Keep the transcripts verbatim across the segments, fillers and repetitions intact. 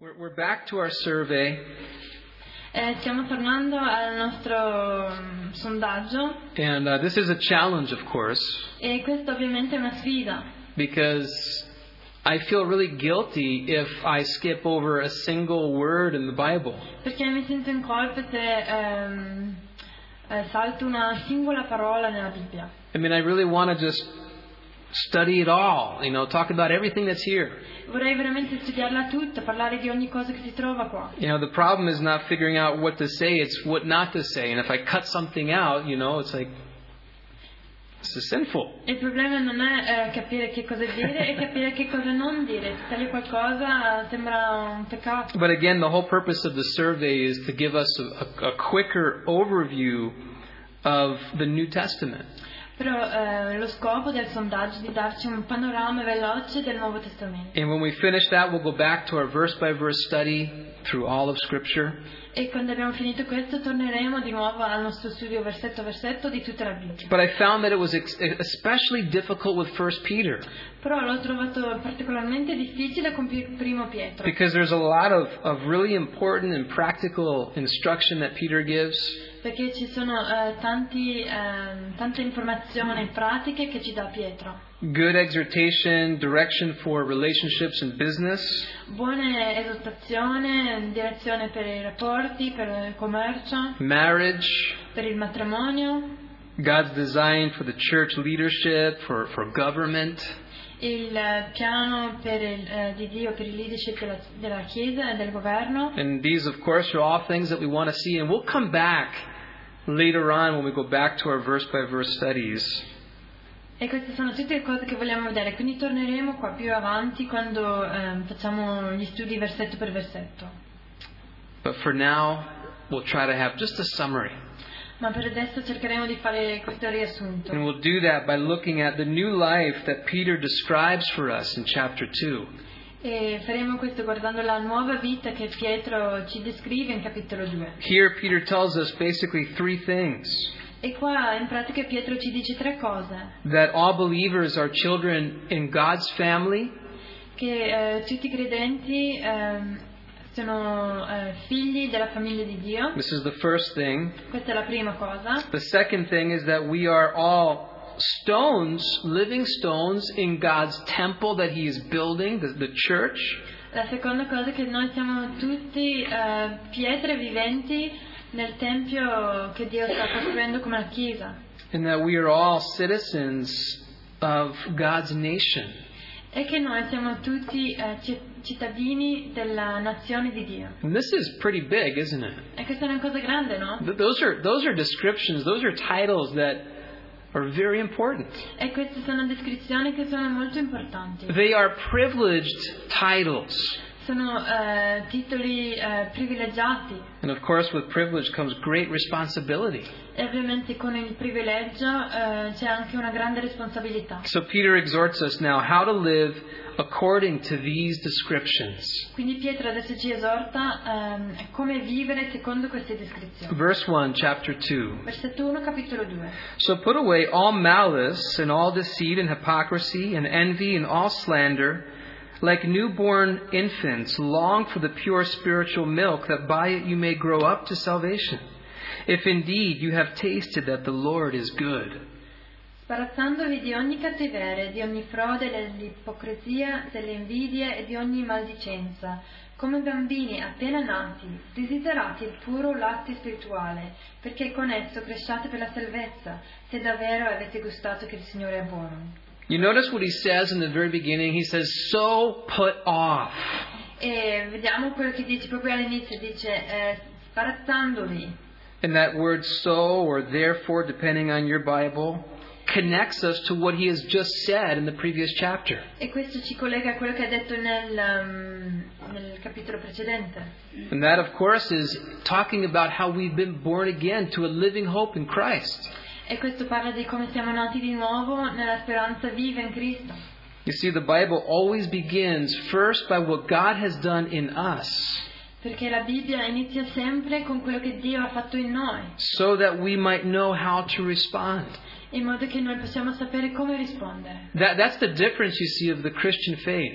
We're, we're back to our survey. Eh, stiamo tornando al nostro um, sondaggio. And uh, this is a challenge, of course. E questo ovviamente è una sfida. Because I feel really guilty if I skip over a single word in the Bible. Perché mi sento in colpa se um, eh, salto una singola parola nella Bibbia. I mean, I really want to just study it all, you know, talk about everything that's here. Vorrei veramente studiarla tutta, parlare di ogni cosa che si trova qua. You know, the problem is not figuring out what to say, it's what not to say. And if I cut something out, you know, it's like, this is sinful. Il problema non è eh, capire che cosa dire e capire che cosa non dire. Se tagli qualcosa sembra un peccato. But again, the whole purpose of the survey is to give us a, a, a quicker overview of the New Testament. Però eh, lo scopo del sondaggio è di darci un panorama veloce del Nuovo Testamento. And when we finish that, we'll go back to our verse-by-verse study through all of Scripture. E quando abbiamo finito questo torneremo di nuovo al nostro studio versetto a versetto di tutta la Bibbia. But I found that it was ex- especially difficult with First Peter. Però l'ho trovato particolarmente difficile con Primo Pietro. Because there's a lot of, of really important and practical instruction that Peter gives. Perché ci sono uh, tanti, uh, tante informazioni pratiche che ci dà Pietro. Good exhortation, direction for relationships and business. Buone esortazione, direzione per i rapporti, per il commercio. Marriage. Per il matrimonio. God's design for the church leadership, for, for government. Il piano per il, eh, di Dio per il leadership della, della Chiesa e del governo. And these, of course, are all things that we want to see. And we'll come back later on when we go back to our verse-by-verse studies. E queste sono tutte cose che vogliamo vedere. Quindi torneremo qua più avanti quando eh, facciamo gli studi versetto per versetto. But for now, we'll try to have just a summary. Ma per adesso cercheremo di fare questo riassunto. And we'll do that by looking at the new life that Peter describes for us in chapter two. E faremo questo guardando la nuova vita che Pietro ci descrive in capitolo due. Here Peter tells us basically three things. E qua in pratica Pietro ci dice tre cose. That all believers are children in God's family. Che eh, tutti i credenti eh, sono eh, figli della famiglia di Dio. This is the first thing. Questa è la prima cosa. The second thing is that we are all stones, living stones in God's temple that He is building, the, the church. La seconda cosa è che noi siamo tutti uh, pietre viventi nel tempio che Dio sta costruendo come la Chiesa. And that we are all citizens of God's nation. E che noi siamo tutti uh, cittadini della nazione di Dio. And this is pretty big, isn't it? E questa è una cosa grande, no? Those are those are descriptions, those are titles that are very important. E queste sono descrizioni che sono molto importanti. They are privileged titles. Sono uh, titoli uh, privilegiati. And of course with privilege comes great responsibility. E ovviamente con il privilegio uh, c'è anche una grande responsabilità. So Peter exhorts us now how to live according to these descriptions. Quindi Pietro adesso ci esorta um, come vivere secondo queste descrizioni. Verse one, chapter two. Versetto uno, capitolo due. So put away all malice and all deceit and hypocrisy and envy and all slander. Like newborn infants, long for the pure spiritual milk, that by it you may grow up to salvation. If indeed you have tasted that the Lord is good. Sparazzandovi di ogni cattiveria, di ogni frode, dell'ipocrisia, delle invidie e di ogni maldicenza, come bambini appena nati, desiderate il puro latte spirituale, perché con esso cresciate per la salvezza, se davvero avete gustato che il Signore è buono. You notice what he says in the very beginning? He says, so put off. E vediamo quello che dice proprio all'inizio, dice eh, sparazzandovi. And that word so or therefore, depending on your Bible, connects us to what he has just said in the previous chapter. E questo ci collega a quello che ha detto nel, um, nel capitolo precedente. And that, of course, is talking about how we've been born again to a living hope in Christ. E questo parla di come siamo nati di nuovo nella speranza viva in Cristo. You see, the Bible always begins first by what God has done in us. Perché la Bibbia inizia sempre con quello che Dio ha fatto in noi. So that we might know how to respond. In modo che noi possiamo sapere come rispondere. That, that's the difference, you see, of the Christian faith.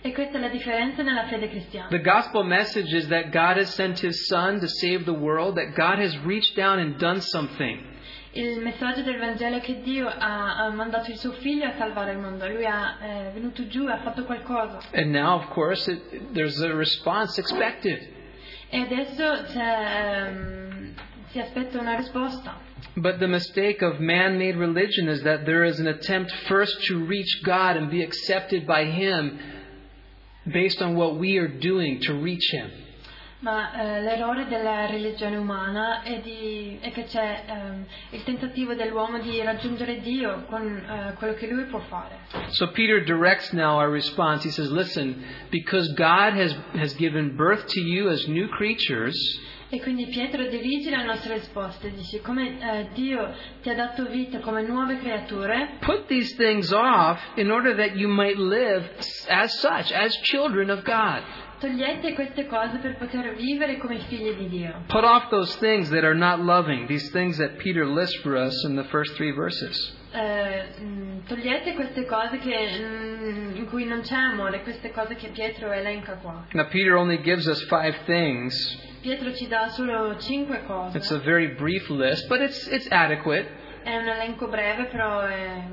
E questa è la differenza nella fede cristiana. The gospel message is that God has sent His Son to save the world, that God has reached down and done something. Il messaggio del Vangelo è che Dio ha, ha mandato il suo figlio a salvare il mondo. Lui è venuto giù e ha fatto qualcosa. And now, of course, it, there's a response expected. E adesso c'è, um, si aspetta una risposta. But the mistake of man-made religion is that there is an attempt first to reach God and be accepted by Him based on what we are doing to reach Him. Ma eh, l'errore della religione umana è, di, è che c'è ehm, il tentativo dell'uomo di raggiungere Dio con eh, quello che lui può fare. So Peter directs now our response. He says, listen, because God has, has given birth to you as new creatures, e quindi Pietro dirige la nostra risposta e dice, come eh, Dio ti ha dato vita come nuove creature, put these things off in order that you might live as such, as children of God. togliete queste cose per poter vivere come figli di Dio. Put off those things that are not loving, these things that Peter lists for us in the first three verses. Eh, togliete queste cose che, in cui non c'è amore, queste cose che Pietro elenca qua. Now Peter only gives us five things. Pietro ci dà solo cinque cose. It's a very brief list, but it's it's adequate. È un elenco breve, però è,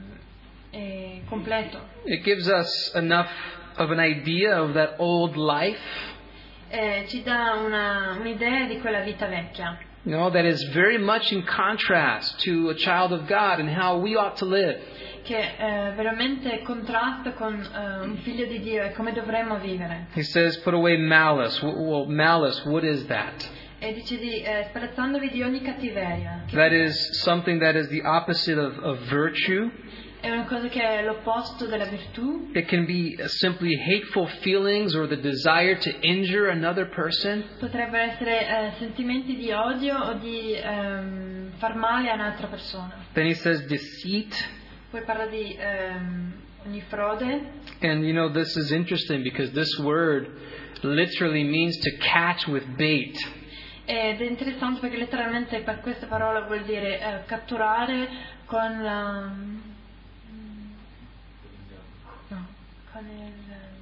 è completo. It gives us enough of an idea of that old life, Eh, ci dà una, un'idea di quella vita vecchia, you know, that is very much in contrast to a child of God and how we ought to live. che eh, veramente contrasta con eh, un figlio di Dio e come dovremmo vivere. He says, put away malice. Well, malice, what is that? E dice di eh, spalazzandovi di ogni cattiveria. That is something that is the opposite of, of virtue. È una cosa che è l'opposto della virtù. It can be simply hateful feelings or the desire to injure another person. Potrebbero essere eh, sentimenti di odio o di ehm, far male a un'altra persona. Then he says deceit. Poi parla di ehm, ogni frode. And you know, this is interesting because this word literally means to catch with bait. Ed è interessante perché letteralmente per questa parola vuol dire eh, catturare con la... no, con il...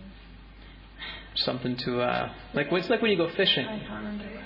Something to, uh, like, it's like when you go fishing. I can't remember.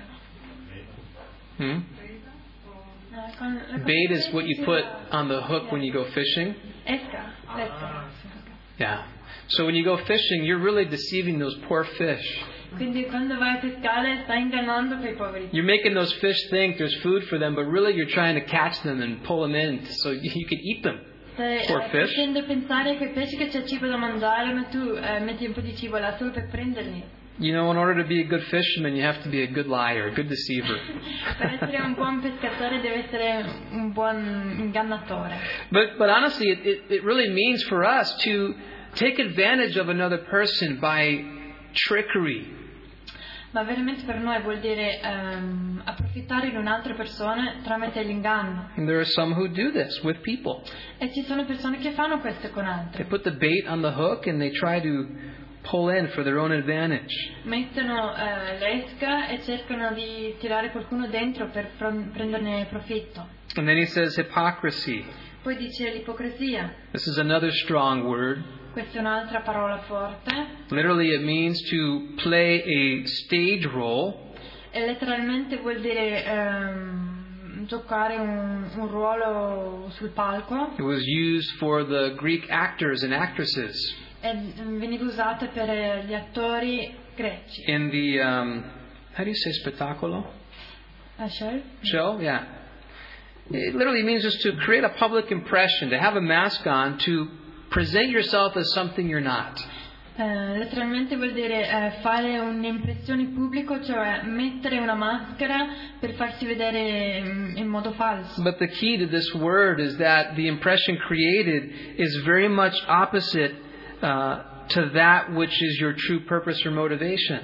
Hmm? No, con la Bait is what you put on the hook when you go fishing. Esca, esca. Yeah. So when you go fishing, you're really deceiving those poor fish. Quindi quando vai a pescare stai ingannando quei poveri. You're making those fish think there's food for them, but really you're trying to catch them and pull them in so you can eat them. Stai Poor eh, fish. facendo pensare a quei pesci che c'è cibo da mangiare, ma tu eh, metti un po' di cibo là solo per prenderli. You know, in order to be a good fisherman, you have to be a good liar, a good deceiver. Per essere un buon pescatore deve essere un buon ingannatore. But but honestly, it, it, it really means for us to take advantage of another person by trickery. Ma veramente per noi vuol dire ehm, approfittare di un'altra persona tramite l'inganno. And there are some who do this with people. E ci sono persone che fanno questo con They altri. put the bait on the hook and they try to pull in for their own advantage. Mettono eh, l'esca e cercano di tirare qualcuno dentro per pro- prenderne profitto. And then he says hypocrisy. Poi dice l'ipocrisia. This is another strong word. Questa è un'altra parola forte. Literally, it means to play a stage role. E letteralmente vuol dire ehm, giocare un, un ruolo sul palco. It was used for the Greek actors and actresses E veniva usata per gli attori greci. in the um, how do you say spettacolo? A show? Show, yeah. It literally means just to create a public impression, to have a mask on, to present yourself as something you're not. Eh, letteralmente vuol dire eh, fare un'impressione pubblico, cioè mettere una maschera per farsi vedere in, in modo falso. But the key to this word is that the impression created is very much opposite uh, to that which is your true purpose or motivation.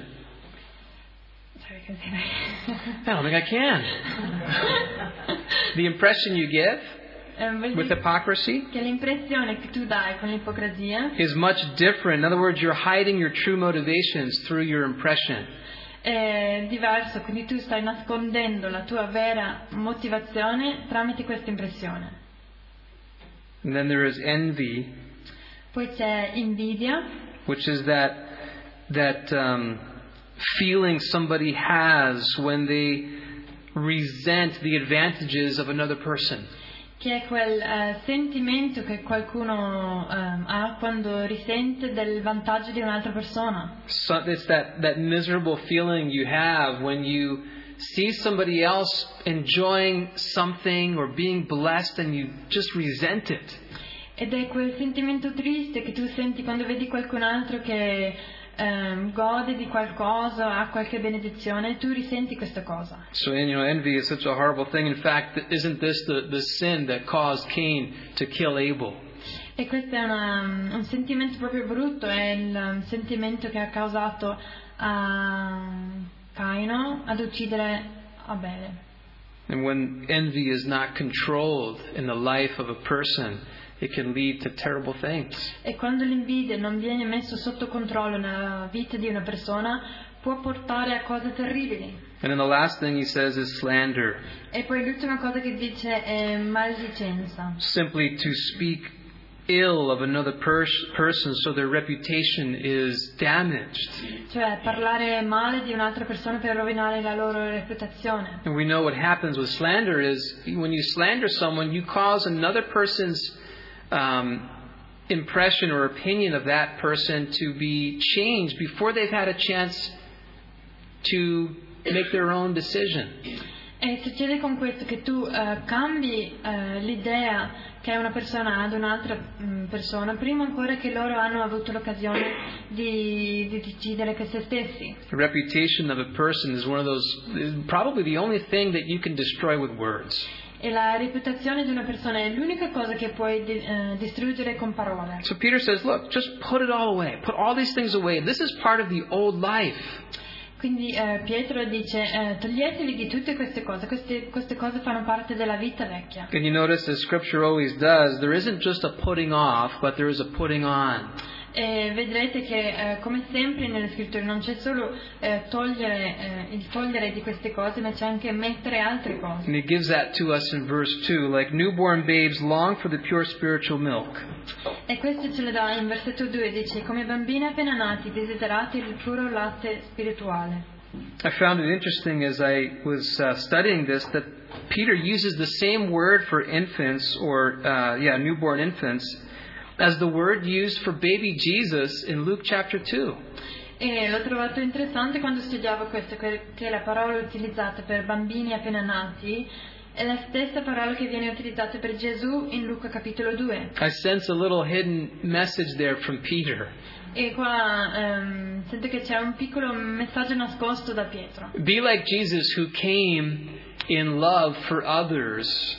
Sorry, can I say I don't think I can. The impression you give Eh, vuol with dire hypocrisy che l'impressione che tu dai con l'ipocrisia is much different. In other words, you're hiding your true motivations through your impression. è diverso, quindi tu stai nascondendo la tua vera motivazione tramite questa impressione. And then there is envy, Poi c'è invidia, which is that that um, feeling somebody has when they resent the advantages of another person. Che è quel eh, sentimento che qualcuno eh, ha quando risente del vantaggio di un'altra persona. So it's that, that miserable feeling you have when you see somebody else enjoying something or being blessed and you just resent it. Ed è quel sentimento triste che tu senti quando vedi qualcun altro che um, gode di qualcosa, ha qualche benedizione, e tu risenti questa cosa. So, you know, envy is such a horrible thing. In fact, isn't this the, the sin that caused Cain to kill Abel? E questo è una, un sentimento proprio brutto, è il um, sentimento che ha causato a Caino ad uccidere Abele. And when envy is not controlled in the life of a person, it can lead to terrible things. E quando l'invidia non viene messo sotto controllo nella vita di una persona, può portare a cose terribili. And then the last thing he says is slander. E poi l'ultima cosa che dice è maldicenza. Simply to speak ill of another pers- person so their reputation is damaged. Cioè parlare male di un'altra persona per rovinare la loro reputazione. And we know what happens with slander is when you slander someone, you cause another person's um, impression or opinion of that person to be changed before they've had a chance to make their own decision. E succede con questo che tu uh, cambi uh, l'idea che una persona ha ad un'altra um, persona prima ancora che loro hanno avuto l'occasione di, di decidere che se stessi. The reputation of a person is one of those, is probably the only thing that you can destroy with words. E la reputazione di una persona è l'unica cosa che puoi di, uh, distruggere con parole. So Peter says, look, just put it all away. Put all these things away. This is part of the old life. Quindi eh, Pietro dice eh, toglietevi di tutte queste cose, queste, queste cose fanno parte della vita vecchia. And you notice, as Scripture always does, there isn't just a putting off, but there is a putting on. E vedrete che eh, come sempre nelle scritture non c'è solo eh, togliere eh, il togliere di queste cose, ma c'è anche mettere altre cose. And he gives that to us in verse two, like newborn babes long for the pure spiritual milk. E questo ce lo dà in versetto due, dice come bambini appena nati desiderate il puro latte spirituale. I found it interesting as I was uh, studying this that Peter uses the same word for infants or uh, yeah newborn infants as the word used for baby Jesus in Luke chapter two. E l'ho trovato interessante quando studiavo questo, che la parola utilizzata per bambini appena nati è la stessa parola che viene utilizzata per Gesù in Luca capitolo due. I sense a little hidden message there from Peter. E qua um, sento che c'è un piccolo messaggio nascosto da Pietro. Be like Jesus who came in love for others.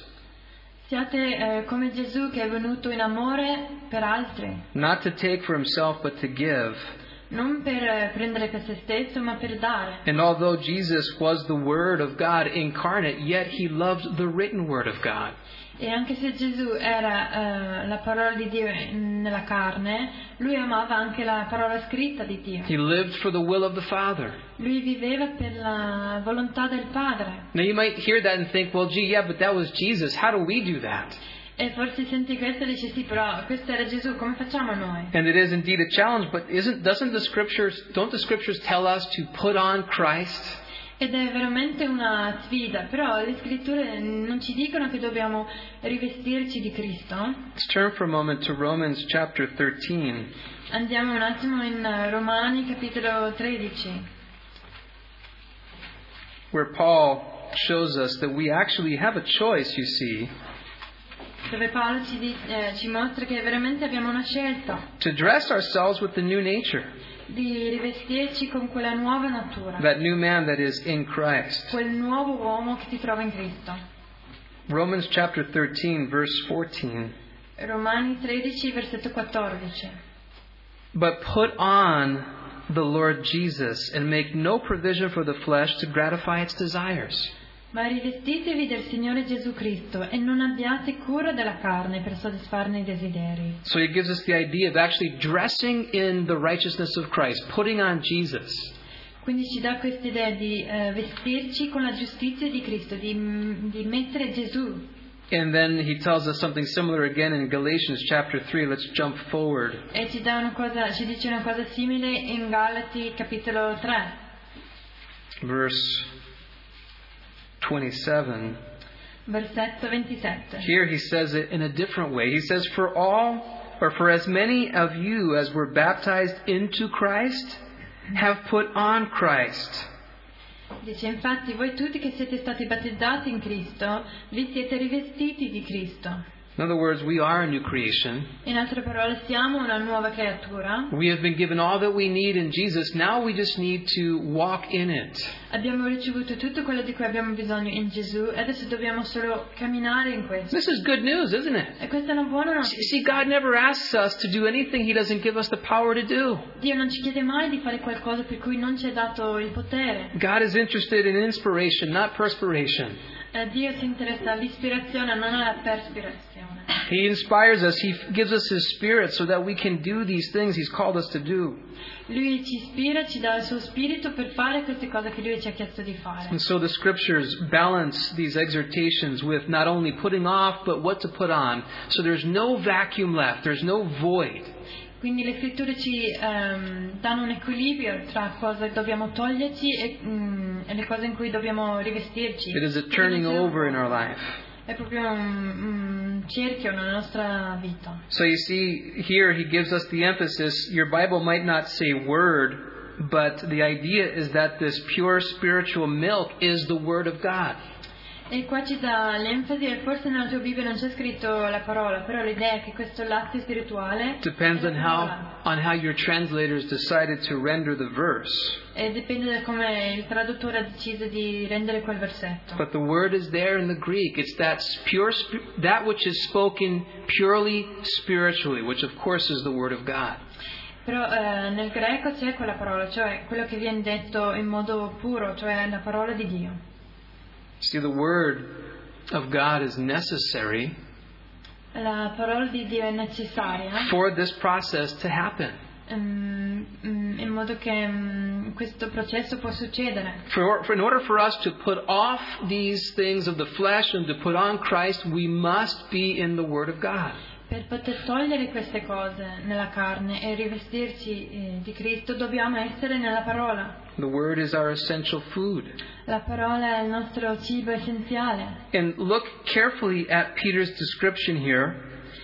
Siate eh, come Gesù che è venuto in amore per altri. Not to take for himself, but to give. Non per eh, prendere per se stesso, ma per dare. And although Jesus was the Word of God incarnate, yet he loved the written Word of God. E anche se Gesù era eh, la parola di Dio nella carne, lui amava anche la parola scritta di Dio. He lived for the will of the Father. Lui viveva per la volontà del Padre. Now you might hear that and think, well, gee, yeah, but that was Jesus. How do we do that? E forse senti questo e dici sì, però questo era Gesù, come facciamo noi? And it is indeed a challenge, but isn't doesn't the scriptures don't the scriptures tell us to put on Christ? Ed è veramente una sfida, però le scritture non ci dicono che dobbiamo rivestirci di Cristo. Let's turn for a moment to Romans chapter thirteen. Andiamo un attimo in Romani capitolo tredici. Where Paul shows us that we actually have a choice, you see. Dove Paolo ci, di, eh, ci mostra che veramente abbiamo una scelta. To dress ourselves with the new nature. Di rivestirci con quella nuova natura. That new man that is in Christ. Quel nuovo uomo che si trova in Cristo. Romans chapter thirteen, verse fourteen. Romani tredici, versetto quattordici. But put on the Lord Jesus and make no provision for the flesh to gratify its desires. Ma rivestitevi del Signore Gesù Cristo e non abbiate cura della carne per soddisfarne i desideri. So he gives us the idea of actually dressing in the righteousness of Christ, putting on Jesus. Quindi ci dà questa idea di uh, vestirci con la giustizia di Cristo, di, di mettere Gesù. And then he tells us something similar again in Galatians chapter three. Let's jump forward. E ci dà una cosa, ci dice una cosa simile in Galati capitolo tre. Verse twenty-seven. Versetto ventisette. Here he says it in a different way. He says, For all, or for as many of you as were baptized into Christ, have put on Christ. Dice, infatti, voi tutti che siete stati battezzati in Cristo, vi siete rivestiti di Cristo. In other words, we are a new creation. In altre parole, siamo una nuova creatura. We have been given all that we need in Jesus. Now we just need to walk in it. Abbiamo ricevuto tutto quello di cui abbiamo bisogno in Gesù e adesso dobbiamo solo camminare in questo. This is good news, isn't it? E questa è una buona notizia. See, God never asks us to do anything He doesn't give us the power to do. Dio non ci chiede mai di fare qualcosa per cui non ci è dato il potere. God is interested in inspiration, not perspiration. Eh, Dio si interessa all'ispirazione, non alla perspirazione. He inspires us. He gives us His Spirit so that we can do these things He's called us to do. Lui ci ispira, ci dà il suo spirito per fare queste cose che Lui ci ha chiesto di fare. And so the Scriptures balance these exhortations with not only putting off, but what to put on. So there's no vacuum left. There's no void. Quindi le scritture ci um, danno un equilibrio tra cosa dobbiamo toglierci e, um, e le cose in cui dobbiamo rivestirci. It is a turning over in our life. È proprio un, un cerchio nella nostra vita. So you see, here he gives us the emphasis. Your Bible might not say word, but the idea is that this pure spiritual milk is the Word of God. E qua ci dà l'enfasi, e forse nella tua Bibbia non c'è scritto la parola, però l'idea è che questo latte spirituale Depends on how on how your translators decided to render the verse. E dipende da come il traduttore ha deciso di rendere quel versetto. But the word is there in the Greek. It's that pure that which is spoken purely spiritually, which of course is the Word of God. Però eh, nel greco c'è quella parola, cioè quello che viene detto in modo puro, cioè la parola di Dio. See, the Word of God is necessary La parola di Dio è necessaria for this process to happen. um, um, in modo che um, questo processo può succedere. For, for in order for us to put off these things of the flesh and to put on Christ, we must be in the Word of God. Per poter togliere queste cose nella carne e rivestirci eh, di Cristo dobbiamo essere nella parola. The Word is our essential food. La parola è il nostro cibo essenziale. And look carefully at Peter's description here.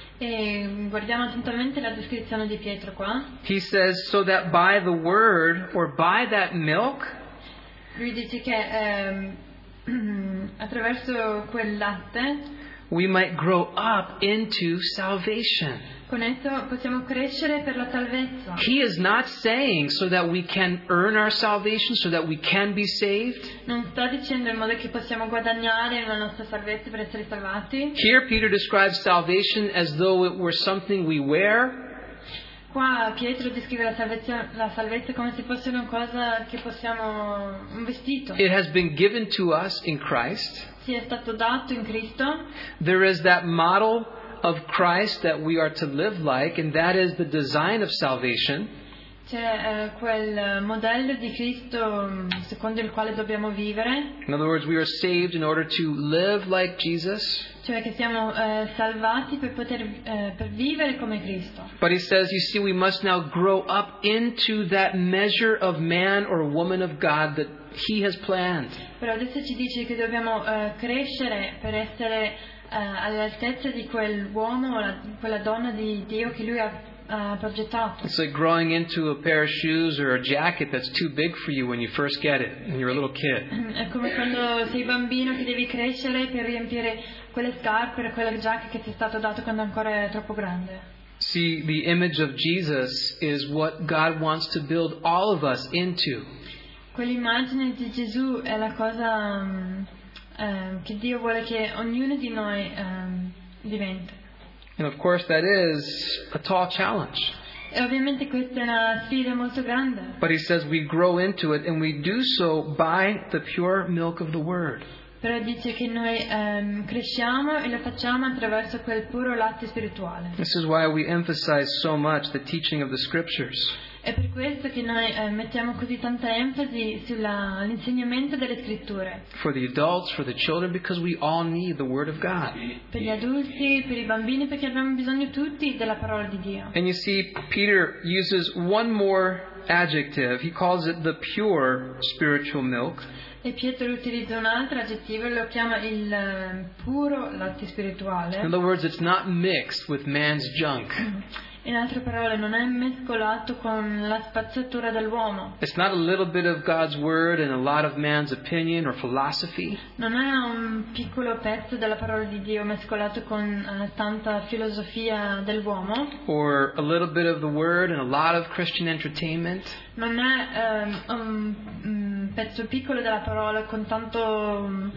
E guardiamo attentamente la descrizione di Pietro qua. He says, so that by the Word, or by that milk, Lui dice che ehm, attraverso quel latte we might grow up into salvation. con esso possiamo crescere per la salvezza. He is not saying so that we can earn our salvation, so that we can be saved. Non sta dicendo in modo che possiamo guadagnare la nostra salvezza per essere salvati. Here Peter describes salvation as though it were something we wear. Qua Pietro descrive la salvezza, la salvezza come se fosse una cosa che possiamo, un vestito. It has been given to us in Christ. Ci è stato dato in Cristo. There is that model of Christ that we are to live like, and that is the design of salvation. C'è eh, quel modello di Cristo secondo il quale dobbiamo vivere. In other words, we are saved in order to live like Jesus. Cioè che siamo eh, salvati per poter eh, per vivere come Cristo. But he says, you see, we must now grow up into that measure of man or woman of God that He has planned. Però adesso ci dice che dobbiamo eh, crescere per essere eh, all'altezza di quell'uomo o la, quella donna di Dio che Lui ha Uh, progettato. It's like growing into a pair of shoes or a jacket that's too big for you when you first get it, when you're a little kid. È come quando sei bambino che devi crescere per riempire quelle scarpe, quella giacca che ti è stato dato quando ancora è troppo grande. See, the image of Jesus is what God wants to build all of us into. Quell'immagine di Gesù è la cosa um, um, che Dio vuole che ognuno di noi um, diventi. And of course that is a tall challenge. E ovviamente questa è una sfida molto grande. But he says we grow into it, and we do so by the pure milk of the Word. Però dice che noi um, cresciamo e lo facciamo attraverso quel puro latte spirituale. This is why we emphasize so much the teaching of the Scriptures. È per questo che noi eh, mettiamo così tanta enfasi sull'insegnamento delle scritture. For the adults, for the children, because we all need the Word of God. Per gli adulti, per i bambini, perché abbiamo bisogno tutti della parola di Dio. And you see, Peter uses one more adjective. He calls it the pure spiritual milk. E Pietro utilizza un altro aggettivo e lo chiama il eh, puro latte spirituale. In other words, it's not mixed with man's junk. In altre parole, non è mescolato con la spazzatura dell'uomo. It's not a little bit of God's Word and a lot of man's opinion or philosophy. Non è un piccolo pezzo della parola di Dio mescolato con eh, tanta filosofia dell'uomo. Or a little bit of the Word and a lot of Christian entertainment. Non è ehm, un, un pezzo piccolo della parola con tanto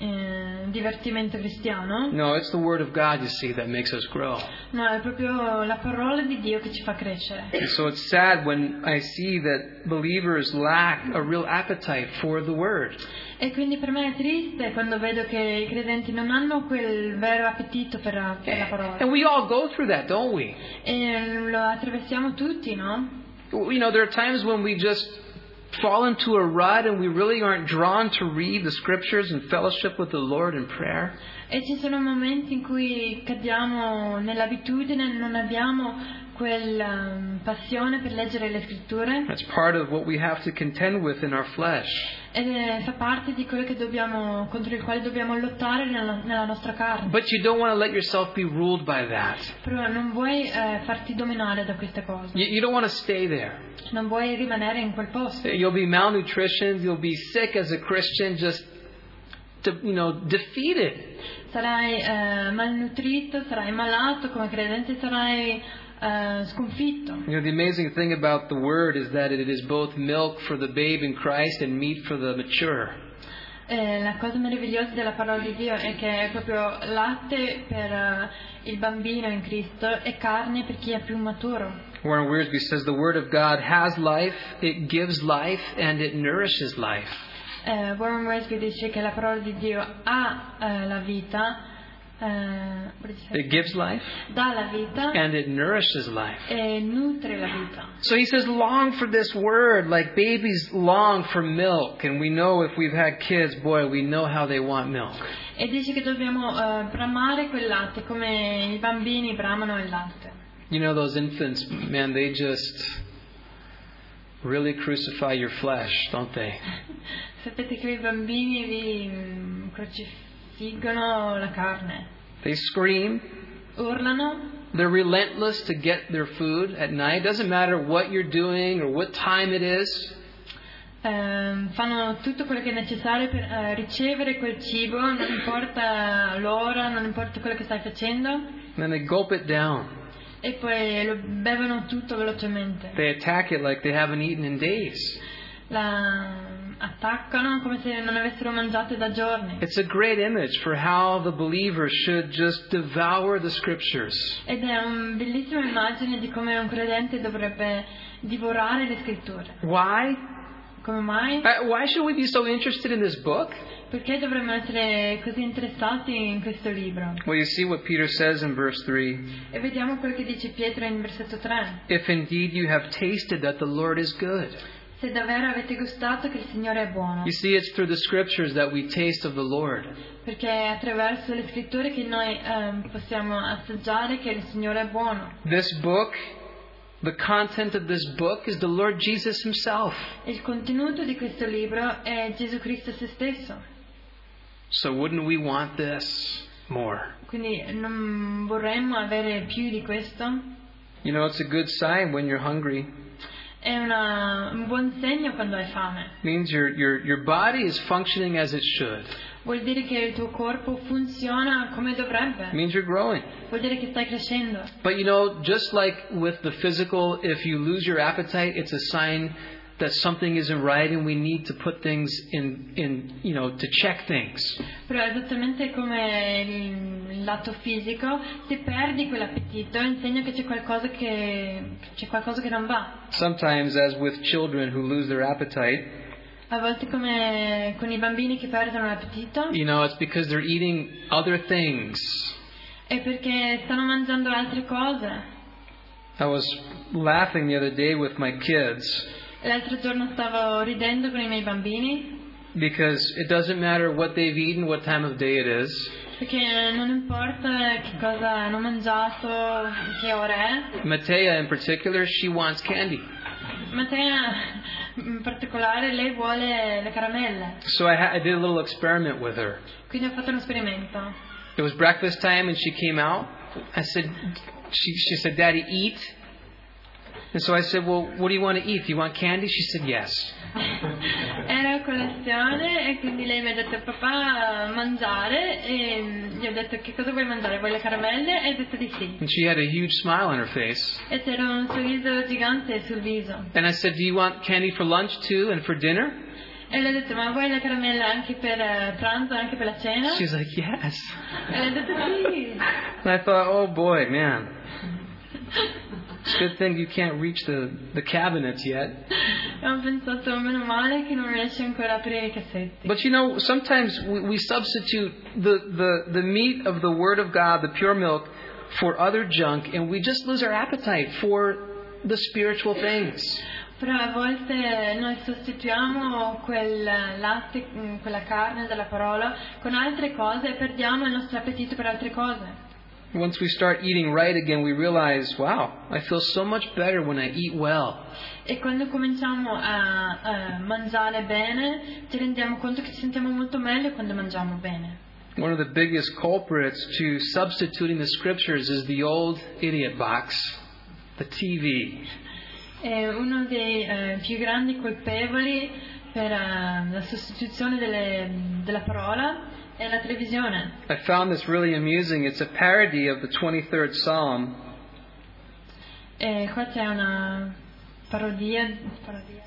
eh, divertimento cristiano. No, it's the Word of God, you see, that makes us grow. No, è proprio la parola di Dio che ci fa crescere. And so it's sad when I see that believers lack a real appetite for the Word. E quindi per me è triste quando vedo che i credenti non hanno quel vero appetito per la, per la parola. And we all go through that, don't we? E lo attraversiamo tutti, no? You know, there are times when we just fall into a rut and we really aren't drawn to read the Scriptures and fellowship with the Lord in prayer. E ci sono momenti in cui cadiamo nell'abitudine, non abbiamo quella um, passione per leggere le scritture. That's part of what we have to contend with in our flesh. Ed è, fa parte di quello che dobbiamo, contro il quale dobbiamo lottare nella, nella nostra carne. But you don't want to let yourself be ruled by that. Però non vuoi eh, farti dominare da queste cose. You, you don't want to stay there. Non vuoi rimanere in quel posto. You'll be malnutritioned. You'll be sick as a Christian, just to, you know, defeated. Sarai eh, malnutrito, sarai malato, come credente sarai uh, sconfitto. You know, the amazing thing about the Word is that it is both milk for the babe in Christ and meat for the mature. Eh, la cosa meravigliosa della parola di Dio è che è proprio latte per uh, il bambino in Cristo e carne per chi è più maturo. Warren Wiersbe says the Word of God has life, it gives life, and it nourishes life. Eh, Warren Wiersbe dice che la parola di Dio ha eh, la vita, eh, it gives life, dà la vita and it nourishes life. E nutre la vita. So he says, long for this Word, like babies long for milk. And we know if we've had kids, boy, we know how they want milk. E dice che dobbiamo uh, bramare quel latte come i bambini bramano il latte. You know, those infants, man, they just really crucify your flesh, don't they? Sapete che i bambini vi mm, crocifiggono la carne. They scream. Urlano. They're relentless to get their food at night. Doesn't matter what you're doing or what time it is. Um, fanno tutto quello che è necessario per uh, ricevere quel cibo, non importa l'ora, non importa quello che stai facendo. And then they gulp it down. E poi lo bevono tutto velocemente. They attack it like they haven't eaten in days. La attaccano come se non avessero mangiato da giorni. It's a great image for how the believer should just devour the Scriptures. Ed è una bellissima immagine di come un credente dovrebbe divorare le scritture. Why? Come mai? Uh, why should we be so interested in this book? Perché dovremmo essere così interessati in questo libro? Well, you see what Peter says in verse three. E vediamo quello che dice Pietro in versetto tre. If indeed you have tasted that the Lord is good. Se davvero avete gustato che il Signore è buono. You see, it's through the Scriptures that we taste of the Lord. Perché è attraverso le scritture che noi um, possiamo assaggiare che il Signore è buono. This book, the content of this book is the Lord Jesus Himself. Il contenuto di questo libro è Gesù Cristo se stesso. So wouldn't we want this more? Quindi non vorremmo avere più di questo? You know, it's a good sign when you're hungry. È una, un buon segno quando hai fame. It means your, your, your body is functioning as it should. Vuol dire che il tuo corpo funziona come dovrebbe. It means you're growing. Vuol dire che stai crescendo. But you know, just like with the physical, if you lose your appetite, it's a sign that something isn't right and we need to put things in, in you know, to check things. Però esattamente come il lato fisico, se perdi quell'appetito, insegna che c'è qualcosa che c'è qualcosa che non va. Sometimes, as with children who lose their appetite, A volte come con i bambini che perdono l'appetito, you know, it's because they're eating other things. è perché stanno mangiando altre cose. I was laughing the other day with my kids L'altro giorno stavo ridendo con i miei bambini because it doesn't matter what they've eaten, what time of day it is. perché non importa che cosa hanno mangiato, che ora è. Matea in particular, she wants candy. Matea in particolare, lei vuole le caramelle. So I, ha- I did a little experiment with her. Quindi ho fatto un esperimento. It was breakfast time and she came out. I said, she, she said, Daddy, eat. And so I said, well, what do you want to eat? Do you want candy? She said, yes. Era colazione e quindi lei mi ha detto papà mangiare e gli ho detto che cosa vuoi mangiare? Vuoi le caramelle? E ha detto di sì. And she had a huge smile on her face. E c'era un sorriso gigante sul viso. And I said, do you want candy for lunch too and for dinner? E le ho detto ma vuoi le caramelle anche per eh, pranzo, anche per la cena? She's like, yes. E le ho detto sì. And I thought, oh boy, man. It's a good thing you can't reach the, the cabinets yet. E ho pensato meno male che non riesce ancora a aprire i cassetti. But you know, sometimes we, we substitute the, the, the meat of the Word of God, the pure milk, for other junk, and we just lose our appetite for the spiritual things. Però a volte noi sostituiamo quel latte, quella carne della parola con altre cose e perdiamo il nostro appetito per altre cose. Once we start eating right again, we realize, wow, I feel so much better when I eat well. E quando cominciamo a, a mangiare bene, ci rendiamo conto che ci sentiamo molto meglio quando mangiamo bene. One of the biggest culprits to substituting the scriptures is the old idiot box, the T V. E uno dei eh, più grandi colpevoli per eh, la sostituzione delle, della parola è la televisione. I found this really amusing. It's a parody of the twenty-third Psalm. E qua c'è una parodia, parodia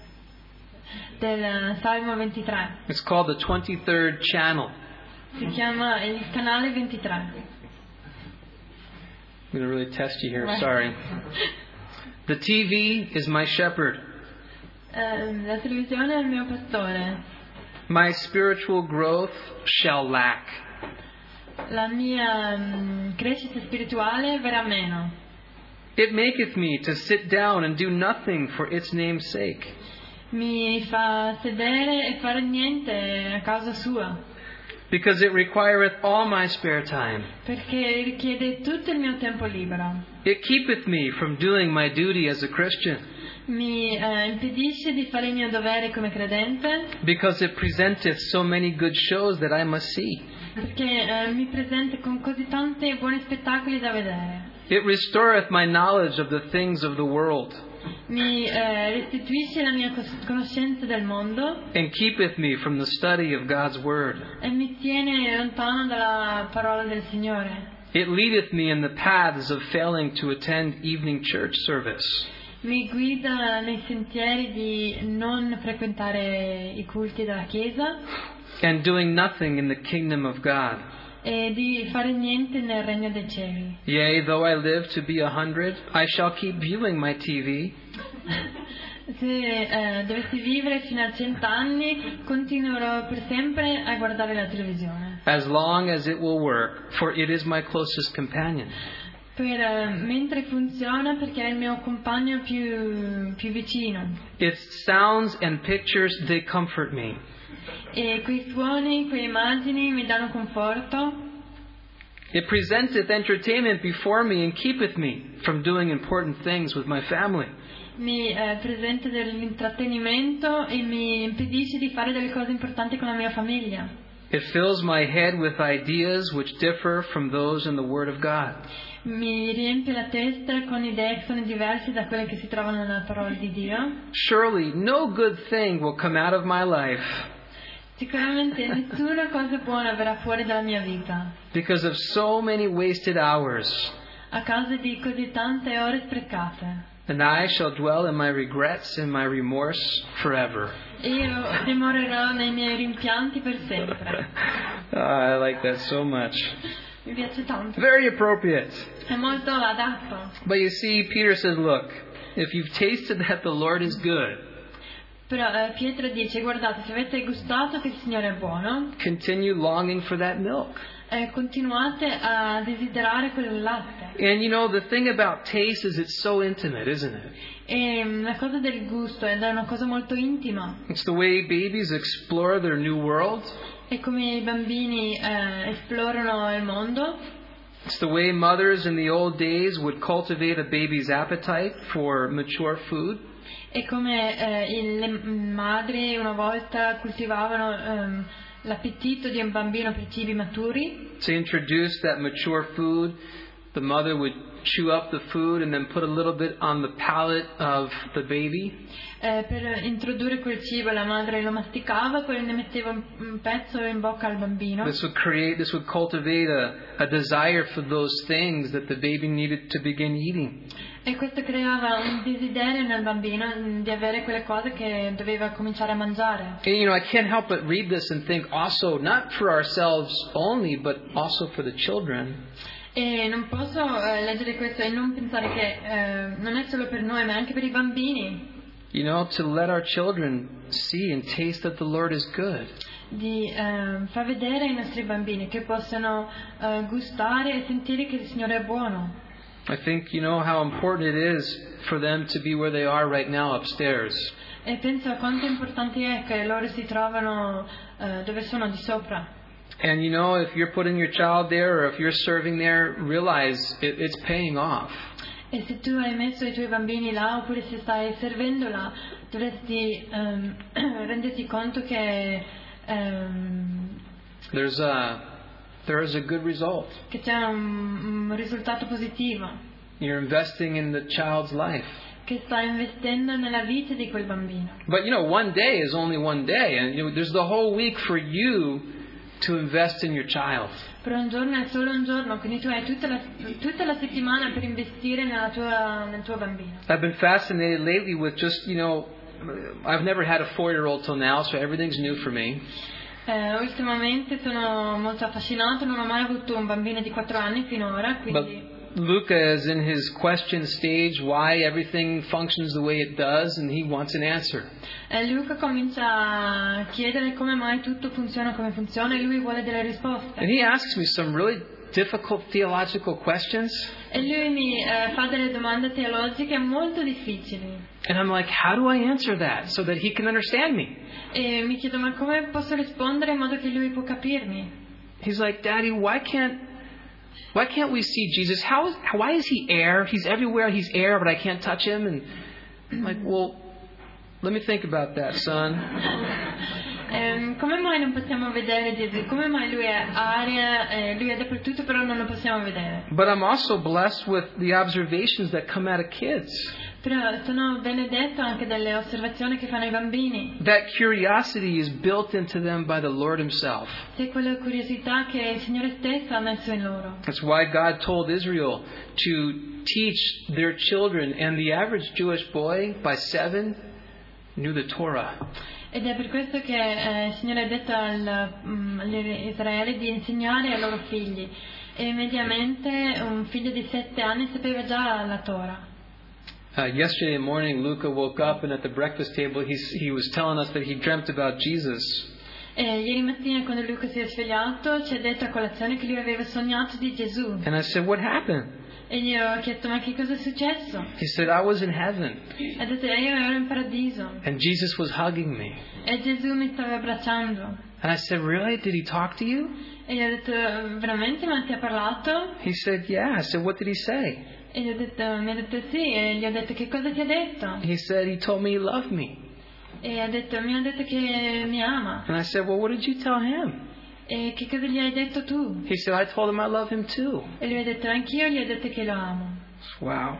del Salmo ventitré. It's called the twenty-third Channel. Si chiama il canale ventitré. I'm going to really test you here. Right. Sorry. The T V is my shepherd. Eh, la televisione è il mio pastore. My spiritual growth shall lack. La mia um, crescita spirituale verrà meno. It maketh me to sit down and do nothing for its name's sake. Mi fa sedere e fare niente a causa sua. Because it requireth all my spare time. Perché richiede tutto il mio tempo libero. It keepeth me from doing my duty as a Christian. Mi eh, impedisce di fare il mio dovere come credente. Because it presenteth so many good shows that I must see. Perché eh, mi presenta con così tanti buoni spettacoli da vedere. It restoreth my knowledge of the things of the world. Mi eh, restituisce la mia cos- conoscenza del mondo. And keepeth me from the study of God's word. E mi tiene lontano dalla parola del Signore. It leadeth me in the paths of failing to attend evening church service. Mi guida nei sentieri di non frequentare i culti della Chiesa. And doing nothing in the kingdom of God. E di fare niente nel regno dei cieli. Yea, though I live to be a hundred, I shall keep viewing my T V. Se eh, dovessi vivere fino a cent'anni, continuerò per sempre a guardare la televisione. As long as it will work, for it is my closest companion. Per, eh, mentre funziona, perché è il mio compagno più, più vicino. Its sounds and pictures, they comfort me. E quei suoni, quelle immagini mi danno conforto. It presenteth entertainment before me and keepeth me from doing important things with my family. Mi eh, presenta dell'intrattenimento e mi impedisce di fare delle cose importanti con la mia famiglia. It fills my head with ideas which differ from those in the Word of God. Mi riempie la testa con idee che sono diverse da quelle che si trovano nella parola di Dio. Surely no good thing will come out of my life. Sicuramente nessuna cosa buona verrà fuori dalla mia vita. Because of so many wasted hours. A causa di così tante ore sprecate. And I shall dwell in my regrets and my remorse forever. Io dimorerò nei miei rimpianti per sempre. Oh, I like that so much. Mi piace tanto. Very appropriate. È molto adatto. But you see, Peter says, look, if you've tasted that the Lord is good. Però eh, Pietro dice, guardate, se avete gustato che il Signore è buono, continue longing for that milk. eh, continuate a desiderare quel latte. And you know, the thing about taste is it's so intimate, isn't it? E mm, la cosa del gusto ed è una cosa molto intima. It's the way babies explore their new world. È come i bambini eh, esplorano il mondo. It's the way mothers in the old days would cultivate a baby's appetite for mature food. È come eh, il- le madri una volta coltivavano ehm, l'appetito di un bambino per cibi maturi. To introduce that mature food, the mother would chew up the food and then put a little bit on the palate of the baby. Eh, per introdurre quel cibo la madre lo masticava, poi ne metteva un, un pezzo in bocca al bambino. This would create, this would cultivate a, a desire for those things that the baby needed to begin eating. E questo creava un desiderio nel bambino mm, di avere quelle cose che doveva cominciare a mangiare. And, you know, I can't help but read this and think also, not for ourselves only, but also for the children. E non posso eh, leggere questo e non pensare che eh, non è solo per noi, ma anche per i bambini, You know, to let our children see and taste that the Lord is good. di eh, far vedere ai nostri bambini che possano eh, gustare e sentire che il Signore è buono. I think you know how important it is for them to be where they are right now upstairs. E penso a quanto importante è che loro si trovano eh, dove sono di sopra. And you know, if you're putting your child there or if you're serving there, realize it, it's paying off. E se tu hai messo i tuoi bambini là oppure se stai servendo là, dovresti ehm, renderti conto che, ehm, There's a there is a good result. che c'è un, un risultato positivo, You're investing in the child's life. che stai investendo nella vita di quel bambino. But you know, one day is only one day, and you know, there's the whole week for you to invest in your child. Però un giorno è solo un giorno, quindi tu hai tutta la, tutta la settimana per investire nella tua, nel tuo bambino. I've been fascinated lately with just, you know, I've never had a four-year-old till now, so everything's new for me. Eh, ultimamente sono molto affascinato, non ho mai avuto un bambino di quattro anni finora, But quindi Luca is in his question stage, why everything functions the way it does, and he wants an answer. eh, Luca comincia a chiedere come mai tutto funziona come funziona e lui vuole delle risposte. And he asks me some really difficult theological questions, E lui mi eh, fa delle domande teologiche molto difficili. and I'm like, how do I answer that so that he can understand me? E mi chiedo, ma come posso rispondere in modo che lui può capirmi? He's like, Daddy, why can't why can't we see Jesus? How is why is he air? He's everywhere. He's air, but I can't touch him. And I'm like, well, let me think about that, son. Ehm, come mai non possiamo vedere Gesù? Come mai lui è aria, eh, lui è dappertutto, però non lo possiamo vedere? But I'm also blessed with the observations that come out of kids. Però sono benedetto anche dalle osservazioni che fanno i bambini. That curiosity is built into them by the Lord Himself. C'è quella curiosità che il Signore stesso ha messo in loro. That's why God told Israel to teach their children, and the average Jewish boy by seven knew the Torah. Ed è per questo che eh, il Signore ha detto al, mm, agli Israele di insegnare ai loro figli. E mediamente un figlio di sette anni sapeva già la Torah. Uh, yesterday morning, Luca woke up, and at the breakfast table, he he was telling us that he dreamt about Jesus. E ieri mattina quando Luca si è svegliato ci ha detto a colazione che lui aveva sognato di Gesù. And I said, "What happened?" E gli ho chiesto, ma che cosa è successo? He said, "I was in heaven, Ha detto, "Eh, io ero in paradiso and Jesus was hugging me." e Gesù mi stava abbracciando. And I said, "Really? Did he talk to you?" E gli ho detto, veramente, ma ti ha parlato? He said, "Yeah." I said, "What did he say?" E gli ho detto, mi ha detto sì, e gli ho detto, che cosa ti ha detto? He said, "He told me he loved me." E ha detto, mi ha detto che mi ama. And I said, "Well, what did you tell him?" E che cosa gli hai detto tu? He said, "I told him I love him too." E lui ha detto, anch'io gli ho detto che lo amo. Wow.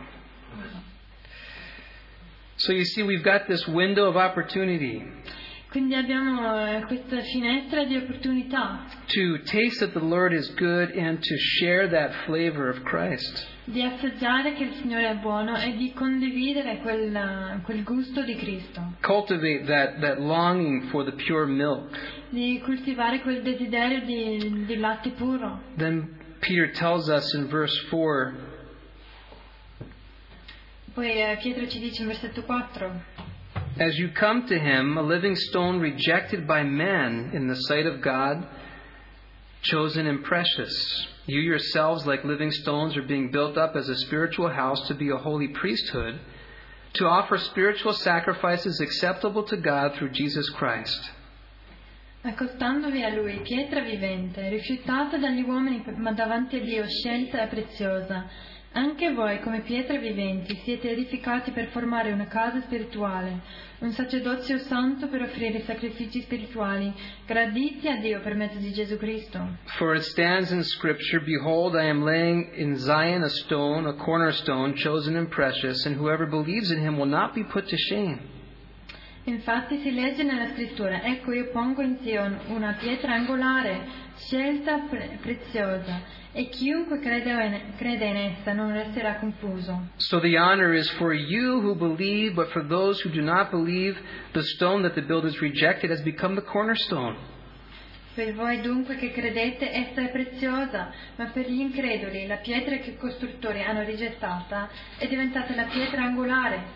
So you see, we've got this window of opportunity Quindi abbiamo eh, questa finestra di opportunità to taste that the Lord is good and to share that flavor of Christ. di assaggiare che il Signore è buono e di condividere quel, quel gusto di Cristo, Cultivate that, that longing for the pure milk. di coltivare quel desiderio di, di latte puro. Then Peter tells us in verse four, Poi eh, Pietro ci dice in versetto quattro, As you come to him, a living stone rejected by men in the sight of God, chosen and precious. You yourselves, like living stones, are being built up as a spiritual house to be a holy priesthood, to offer spiritual sacrifices acceptable to God through Jesus Christ. Accostandovi a Lui, pietra vivente, rifiutata dagli uomini ma davanti a Dio scelta e preziosa, anche voi come pietre viventi siete edificati per formare una casa spirituale, un sacerdozio santo per offrire sacrifici spirituali, graditi a Dio per mezzo di Gesù Cristo. For it stands in Scripture, Behold, I am laying in Zion a stone, a cornerstone, chosen and precious, and whoever believes in him will not be put to shame. Infatti si legge nella scrittura: ecco, io pongo in Sion una pietra angolare, scelta pre- preziosa, e chiunque crede in, crede in essa non resterà confuso. So the honor is for you who believe, but for those who do not believe, the stone that the builders rejected has become the cornerstone. Per voi dunque che credete, essa è preziosa, ma per gli increduli la pietra che i costruttori hanno rigettata è diventata la pietra angolare.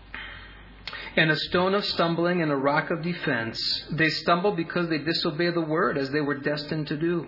And a stone of stumbling and a rock of defense. They stumble because they disobey the word as they were destined to do.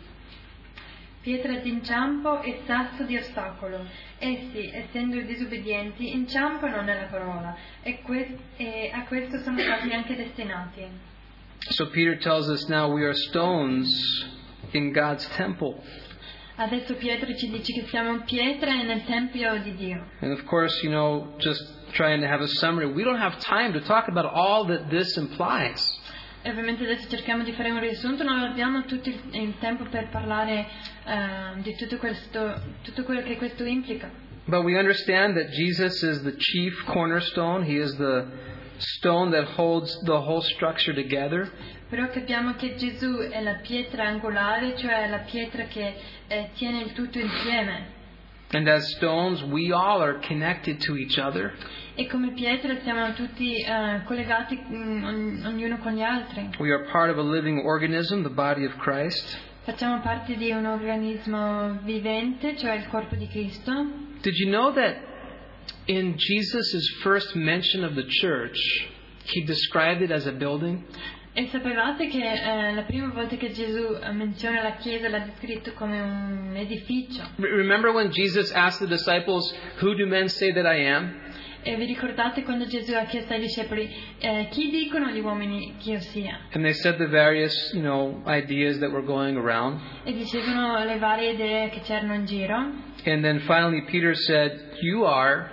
Pietra d'inciampo e sasso di ostacolo. Essi, essendo disobbedienti, inciampano nella parola e, que- e a questo sono stati anche destinati. So Peter tells us now we are stones in God's temple. Adesso Pietro ci dice che siamo pietre nel tempio di Dio. And of course, you know, just trying to have a summary, we don't have time to talk about all that this implies. E ovviamente adesso cerchiamo di fare un riassunto, non abbiamo tutto il, il tempo per parlare uh, di tutto, questo, tutto quello che questo implica. But we understand that Jesus is the chief cornerstone. He is the stone that holds the whole structure together. Però capiamo che Gesù è la pietra angolare, cioè la pietra che eh, tiene il tutto insieme. And as stones, we all are connected to each other. E come pietre siamo tutti uh, collegati um, ognuno con gli altri. We are part of a living organism, the body of Christ. Facciamo parte di un organismo vivente, cioè il corpo di Cristo. Did you know that in Jesus' first mention of the church, he described it as a building? E sapevate che eh, la prima volta che Gesù menziona la Chiesa l'ha descritto come un edificio? Remember when Jesus asked the disciples, "Who do men say that I am?" E vi ricordate quando Gesù ha chiesto ai discepoli eh, chi dicono gli uomini che io sia? And they said the various, you know, ideas that were going around. E dicevano le varie idee che c'erano in giro. And then finally Peter said, "You are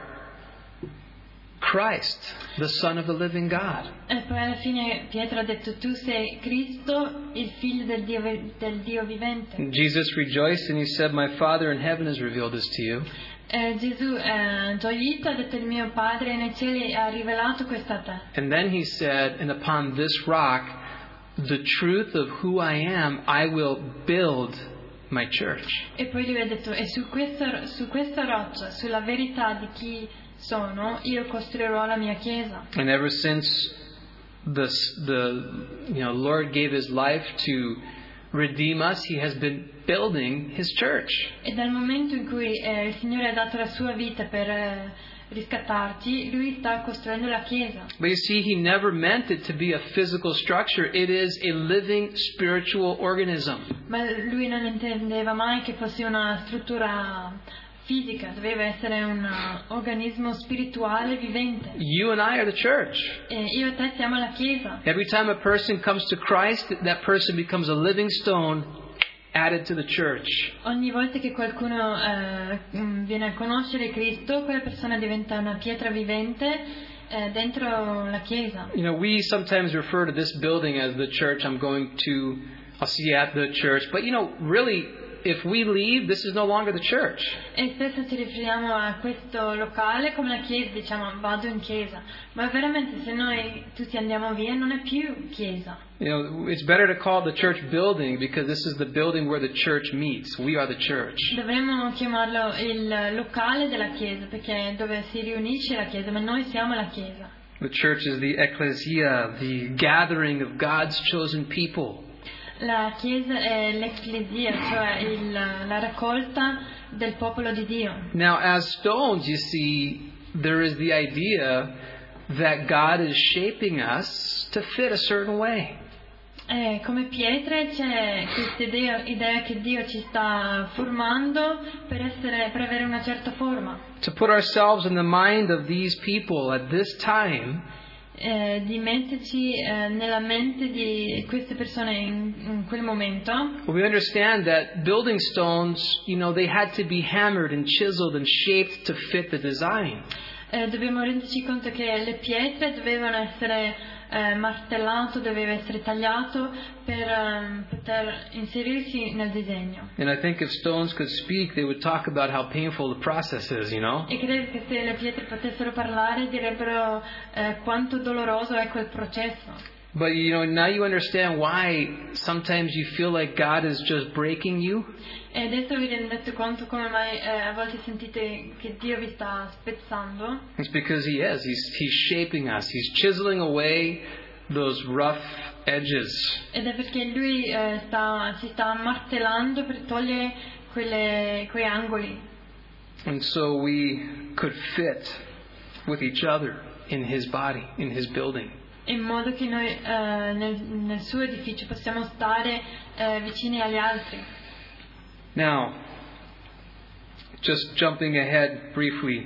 Christ, the Son of the living God." E poi alla fine Pietro ha detto: tu sei Cristo, il figlio del Dio, del Dio vivente. And Jesus rejoiced and he said, "My Father in heaven has revealed this to you." E Gesù eh, gioito ha detto: il mio Padre nei cieli ha rivelato questo a te. And then he said, "And upon this rock, the truth of who I am, I will build my church." E poi lui ha detto: e su questa, su questa roccia, sulla verità di chi sono, io costruirò la mia chiesa. And ever since the the you know Lord gave his life to redeem us, he has been building his church. E dal momento in cui eh, il Signore ha dato la sua vita per eh, riscattarci, lui sta costruendo la chiesa. But you see, he never meant it to be a physical structure. It is a living spiritual organism. Ma lui non intendeva mai che fosse una struttura fisica, doveva essere un uh, organismo spirituale vivente. You and I are the church. E io e te siamo la chiesa. Every time a person comes to Christ, that person becomes a living stone added to the church. Ogni volta che qualcuno eh, viene a conoscere Cristo, quella persona diventa una pietra vivente eh, dentro la chiesa. You know, we sometimes refer to this building as the church. I'm going to, I'll see you at the church. But you know, really, if we leave, this is no longer the church. E spesso ci riferiamo a questo locale come la chiesa, diciamo vado in chiesa, ma veramente se noi tutti andiamo via non è più chiesa. You know, it's better to call it the church building because this is the building where the church meets. We are the church. Dovremmo chiamarlo il locale della chiesa perché è dove si riunisce la chiesa, ma noi siamo la chiesa. The church is the ecclesia, the gathering of God's chosen people. La chiesa è l'ecclesia, cioè il, la raccolta del popolo di Dio. Now, as stones, you see, there is the idea that God is shaping us to fit a certain way. E come pietre c'è questa idea, idea che Dio ci sta formando per, essere, per avere una certa forma. To put ourselves in the mind of these people at this time, Eh, di metterci eh, nella mente di queste persone in, in quel momento. we understand that building stones, you know, they had to be hammered and chiseled and shaped to fit the design. Eh, dobbiamo renderci conto che le pietre dovevano essere eh, martellato, doveva essere tagliato per eh, poter inserirsi nel disegno. And I think if stones could speak, they would talk about how painful the process is, you know. E credo che se le pietre potessero parlare direbbero eh, quanto doloroso è quel processo. But, you know, now you understand why sometimes you feel like God is just breaking you. E adesso vi rendete conto come mai eh, a volte sentite che Dio vi sta spezzando? It's because He is. He's, he's shaping us. He's chiseling away those rough edges. Ed è perché Lui eh, sta, si sta martellando per togliere quelle, quei angoli. And so we could fit with each other in His body, in His building. In modo che noi eh, nel, nel suo edificio possiamo stare eh, vicini agli altri. Now, just jumping ahead briefly,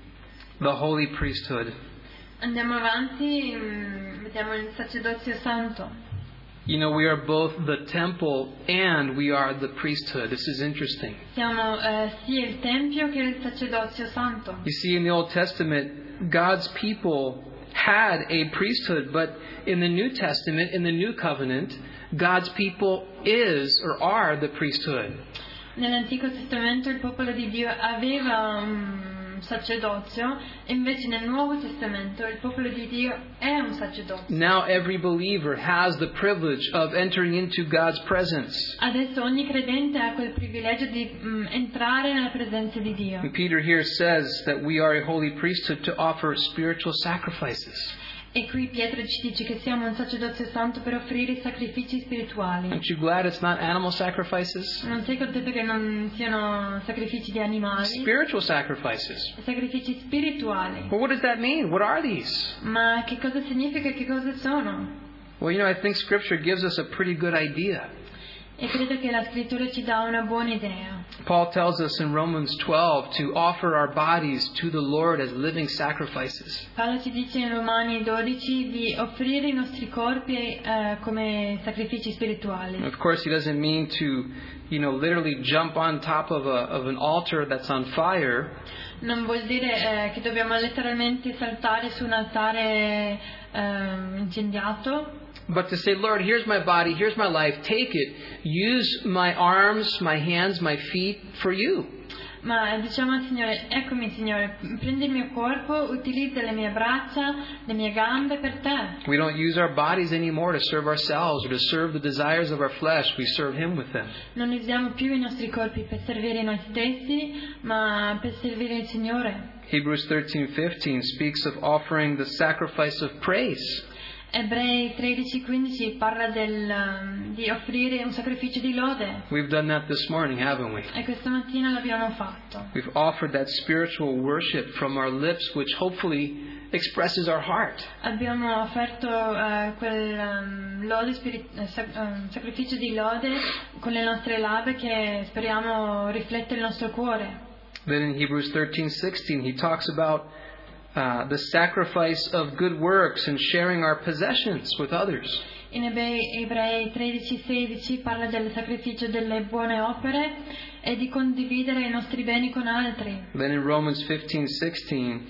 the holy priesthood. Andiamo avanti, mm, vediamo il sacerdozio santo. You know, we are both the temple and we are the priesthood. This is interesting. Siamo eh, sia il tempio che il sacerdozio santo. You see, in the Old Testament, God's people had a priesthood, but in the New Testament, in the New Covenant, God's people is or are the priesthood. Nell'Antico Testamento il popolo di Dio aveva un sacerdozio, invece nel Nuovo Testamento il popolo di Dio è un sacerdozio. Now every believer has the privilege of entering into God's presence. Adesso ogni credente ha quel privilegio di mm, entrare nella presenza di Dio. And Peter here says that we are a holy priesthood to offer spiritual sacrifices. E qui Pietro ci dice che siamo un sacerdozio santo per offrire i sacrifici spirituali. Aren't you glad it's not animal sacrifices? Non sei contento che non siano sacrifici di animali? Spiritual sacrifices. Sacrifici spirituali. Well, what does that mean? What are these? Ma che cosa significa? Che cosa sono? Well, you know, I think Scripture gives us a pretty good idea. E credo che la scrittura ci dà una buona idea. Paul tells us in Romans twelve to offer our bodies to the Lord as living sacrifices. Paolo ci dice in Romani dodici di offrire i nostri corpi eh, come sacrifici spirituali. Of course, he doesn't mean to, you know, literally jump on top of a of an altar that's on fire. Non vuol dire eh, che dobbiamo letteralmente saltare su un altare eh, incendiato. But to say, Lord, here's my body, here's my life, take it. Use my arms, my hands, my feet for you. Ma diciamo al Signore, eccomi Signore, prendi il mio corpo, utilizza le mie braccia, le mie gambe per te. We don't use our bodies anymore to serve ourselves or to serve the desires of our flesh. We serve Him with them. Non usiamo più i nostri corpi per servire noi stessi, ma per servire il Signore. Hebrews thirteen fifteen speaks of offering the sacrifice of praise. Ebrei tredici quindici parla del, um, di offrire un sacrificio di lode. We've done that this morning, haven't we? E questa mattina l'abbiamo fatto. We've offered that spiritual worship from our lips, which hopefully expresses our heart. Abbiamo offerto uh, quel um, lode spiri- uh, sac- um, sacrificio di lode con le nostre labbra che speriamo riflette il nostro cuore. Then in Hebrews thirteen sixteen, he talks about uh, the sacrifice of good works and sharing our possessions with others. In Ebrei, Ebrei tredici sedici parla del sacrificio delle buone opere e di condividere i nostri beni con altri. Then in Romans fifteen sixteen,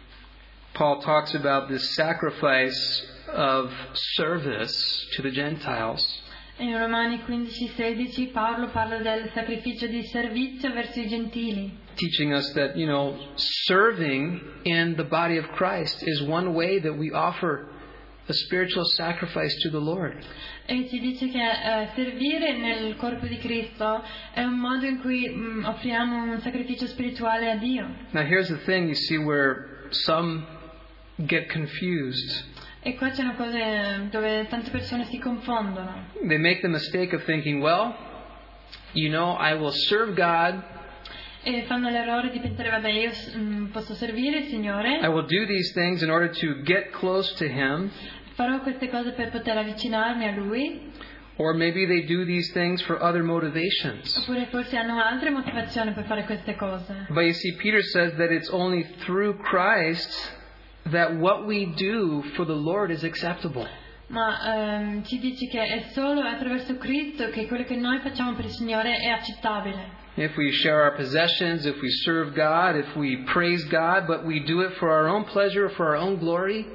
Paul talks about this sacrifice of service to the Gentiles. In Romani quindici sedici Paolo parla del sacrificio di servizio verso i gentili. Teaching us that, you know, serving in the body of Christ is one way that we offer a spiritual sacrifice to the Lord. E ci dice che uh, servire nel corpo di Cristo è un modo in cui um, offriamo un sacrificio spirituale a Dio. Now here's the thing, you see, where some get confused. E qua c'è una cosa dove tante persone si confondono. They make the mistake of thinking, well, you know, I will serve God E fanno l'errore di pensare, vabbè, io mm, posso servire il Signore. I will do these things in order to get close to Him. Farò queste cose per poter avvicinarmi a Lui. Or maybe they do these things for other motivations. Oppure forse hanno altre motivazioni per fare queste cose. But you see, Peter says that it's only through Christ that what we do for the Lord is acceptable. Ma ehm, ci dice che è solo attraverso Cristo che quello che noi facciamo per il Signore è accettabile. If we share our possessions, if we serve God, if we praise God, but we do it for our own pleasure, for our own glory,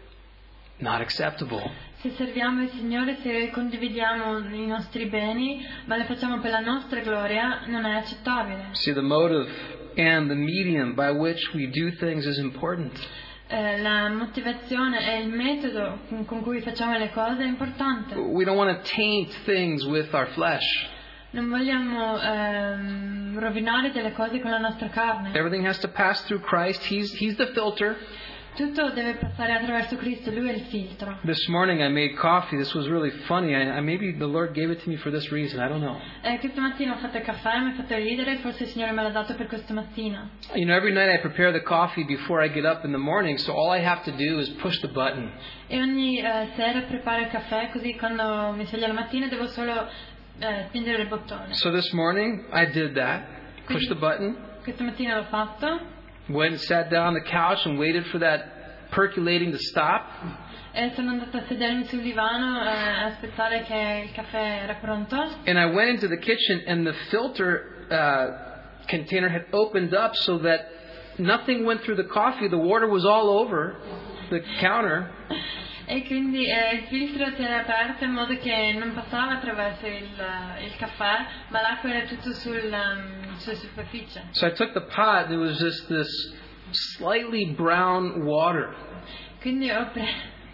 not acceptable. Se serviamo il Signore, se condividiamo i nostri beni, ma le facciamo per la nostra gloria, non è accettabile. See, the motive and the medium by which we do things is important. Eh, la motivazione e il metodo con cui facciamo le cose è importante. We don't want to taint things with our flesh. Non vogliamo ehm, rovinare delle cose con la nostra carne. Everything has to pass through Christ. He's, he's the filter. Tutto deve passare attraverso Cristo, Lui è il filtro. This morning I made coffee. This was really funny. I, I, maybe the Lord gave it to me for this reason. I don't know. Eh, questa mattina ho fatto il caffè, mi ha fatto ridere, forse il Signore me l'ha dato per questa mattina. You know, every night I prepare the coffee before I get up in the morning, so all I have to do is push the button. E ogni eh, sera preparo il caffè, così quando mi sveglio la mattina devo solo eh, spingere il bottone. So this morning I did that. Pushed the button. Questa mattina l'ho fatto. Went and sat down on the couch and waited for that percolating to stop. E sono andata a sedermi sul divano eh, a aspettare che il caffè era pronto. And I went into the kitchen and the filter uh, container had opened up so that nothing went through the coffee. The water was all over the counter. E quindi eh, il filtro si era aperto in modo che non passava attraverso il, il caffè, ma l'acqua era tutto sul, um, sulla superficie. So I took the pot. There was just this slightly brown water. Quindi ho, pre-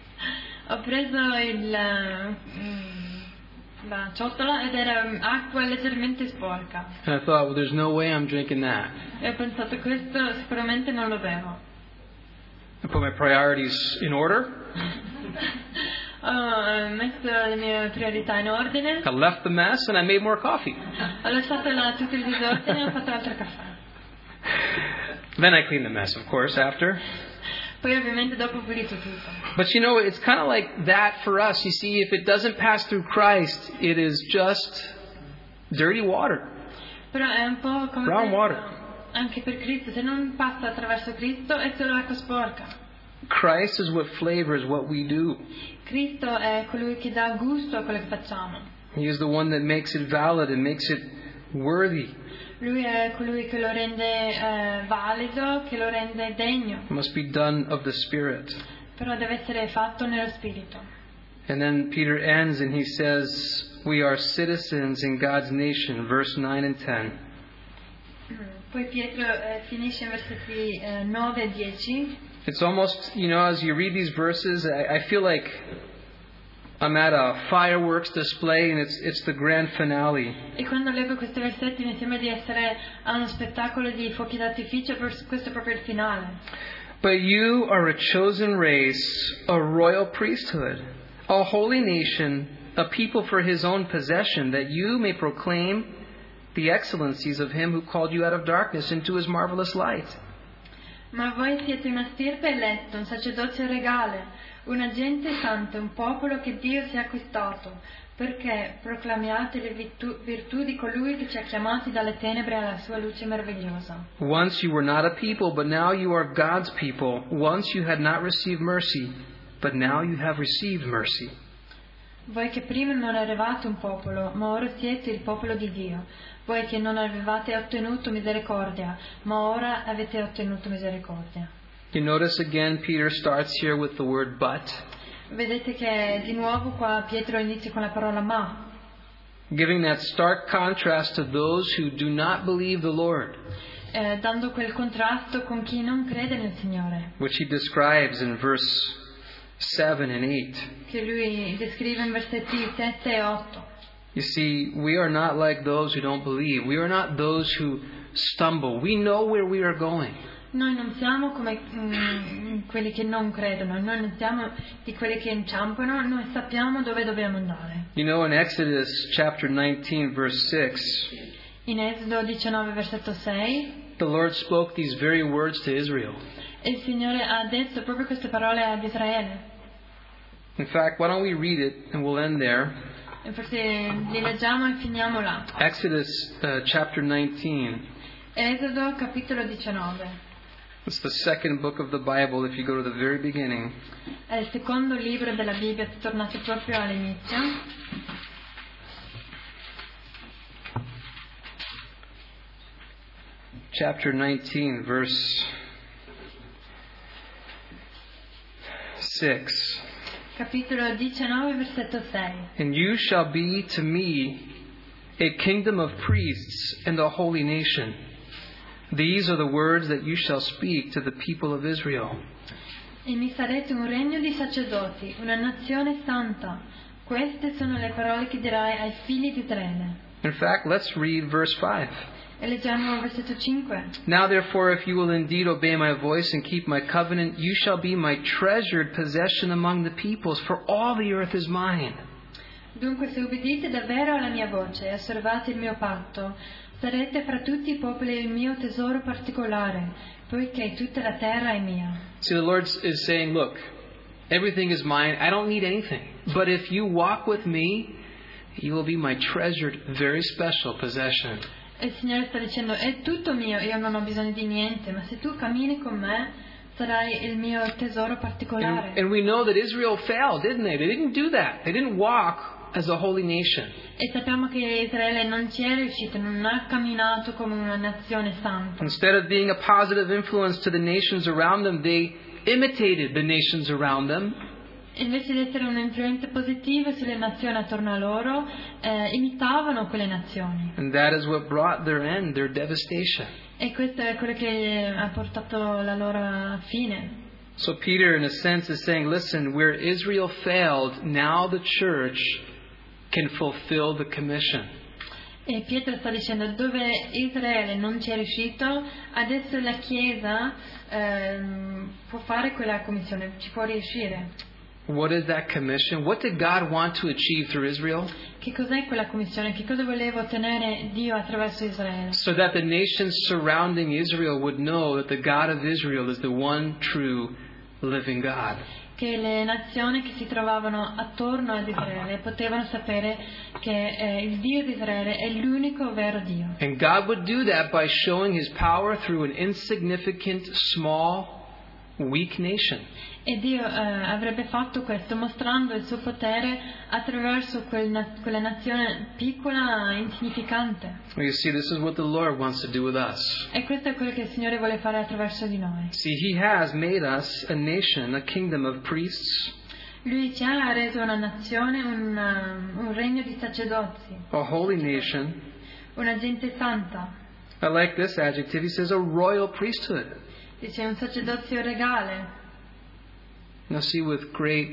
ho preso il, uh, la ciotola ed era acqua leggermente sporca. And I thought, well, there's no way I'm drinking that. E ho pensato, questo sicuramente non lo bevo. I put my priorities in order. Ho messo le mie priorità in ordine. I left the mess and I made more coffee. Ho lasciato là tutto il disordine e ho fatto altro caffè. Then I cleaned the mess, of course, after. Poi ovviamente dopo ho pulito tutto. But you know, it's kind of like that for us. You see, if it doesn't pass through Christ, it is just dirty water. Però è un po' come Brown questo, water. anche per Cristo. Se non passa attraverso Cristo è solo acqua sporca. Christ is what flavors what we do. Cristo è colui che dà gusto a quello che facciamo. He is the one that makes it valid and makes it worthy. Lui è colui che lo rende eh, valido, che lo rende degno. It must be done of the Spirit. Però deve essere fatto nello Spirito. And then Peter ends and he says, we are citizens in God's nation, verse nine and ten. Poi Pietro eh, finisce in versetti eh, nove e dieci. It's almost, you know, as you read these verses, I, I feel like I'm at a fireworks display and it's it's the grand finale. E quando leggo questi versetti mi sembra di essere a uno spettacolo di fuochi d'artificio, questo è proprio il finale. But you are a chosen race, a royal priesthood, a holy nation, a people for His own possession, that you may proclaim the excellencies of Him who called you out of darkness into His marvelous light. Ma voi siete una stirpe eletta, un sacerdozio regale, una gente santa, un popolo che Dio si è acquistato, perché proclamiate le virtù, virtù di colui che ci ha chiamati dalle tenebre alla sua luce meravigliosa. Once you were not a people, but now you are God's people. Once you had not received mercy, but now you have received mercy. Voi che prima non eravate un popolo, ma ora siete il popolo di Dio. Voi che non avevate ottenuto misericordia, ma ora avete ottenuto misericordia. You notice again Peter starts here with the word but. Vedete che di nuovo qua Pietro inizia con la parola ma. Giving that stark contrast to those who do not believe the Lord. Eh, dando quel contrasto con chi non crede nel Signore. Which he describes in verse seven and eight. Che lui descrive in versetti sette e otto. You see, we are not like those who don't believe. We are not those who stumble. We know where we are going. Noi non siamo come mm, quelli che non credono, noi non siamo di quelli che inciampano, noi sappiamo dove dobbiamo andare. You know, in Exodus chapter nineteen, verse six, In Esodo diciannove, versetto sei, the Lord spoke these very words to Israel. e il Signore ha detto proprio queste parole ad Israele. In fact, why don't we read it and we'll end there. E forse li leggiamo e finiamo là. Exodus uh, chapter nineteen. Esodo capitolo diciannove. It's the second book of the Bible if you go to the very beginning. È il secondo libro della Bibbia, tornate proprio all'inizio. Chapter nineteen, verse six. Capitolo diciannove, versetto sei. And you shall be to me a kingdom of priests and a holy nation. These are the words that you shall speak to the people of Israel. E mi sarete un regno di sacerdoti, una nazione santa. Queste sono le parole che dirai ai figli di Israele. In fact, let's read verse five. E leggiamo il versetto cinque. Now therefore, if you will indeed obey my voice and keep my covenant, you shall be my treasured possession among the peoples, for all the earth is mine. Dunque, se ubbidite davvero alla mia voce e osservate il mio patto, sarete fra tutti i popoli il mio tesoro particolare, poiché tutta la terra è mia. See, the Lord is saying, look, everything is mine. I don't need anything. But if you walk with me, you will be my treasured, very special possession. E il Signore sta dicendo, è tutto mio, io non ho bisogno di niente, ma se tu cammini con me, sarai il mio tesoro particolare. And, and we know that Israel failed, didn't they? They didn't do that. They didn't walk as a holy nation. E sappiamo che Israele non ci è riuscito, non ha camminato come una nazione santa. Instead of being a positive influence to the nations around them, they imitated the nations around them. Invece di essere un'influenza positiva sulle nazioni attorno a loro, eh, imitavano quelle nazioni. And that is what brought their end, their devastation. E questo è quello che ha portato la loro fine. So Peter, in a sense, is saying, listen, where Israel failed, now the church can fulfill the commission. E Pietro sta dicendo, dove Israele non ci è riuscito, adesso la Chiesa ehm, può fare quella commissione, ci può riuscire. What is that commission? What did God want to achieve through Israel? Che cos'è quella commissione? Che cosa voleva ottenere Dio attraverso Israele? So that the nations surrounding Israel would know that the God of Israel is the one true living God. Che le nazioni che si trovavano attorno ad Israele potevano sapere che eh, il Dio di Israele è l'unico vero Dio. And God would do that by showing His power through an insignificant, small, weak nation. E Dio eh, avrebbe fatto questo mostrando il suo potere attraverso quel na- quella nazione piccola e insignificante. Well, you see, this is what the Lord wants to do with us. E questo è quello che il Signore vuole fare attraverso di noi. See, He has made us a nation, a kingdom of priests, Lui ci ha reso una nazione, un, uh, un regno di sacerdoti, a holy nation. una gente santa. I like this adjective. He says a royal priesthood. Dice un sacerdozio regale. Now see, with great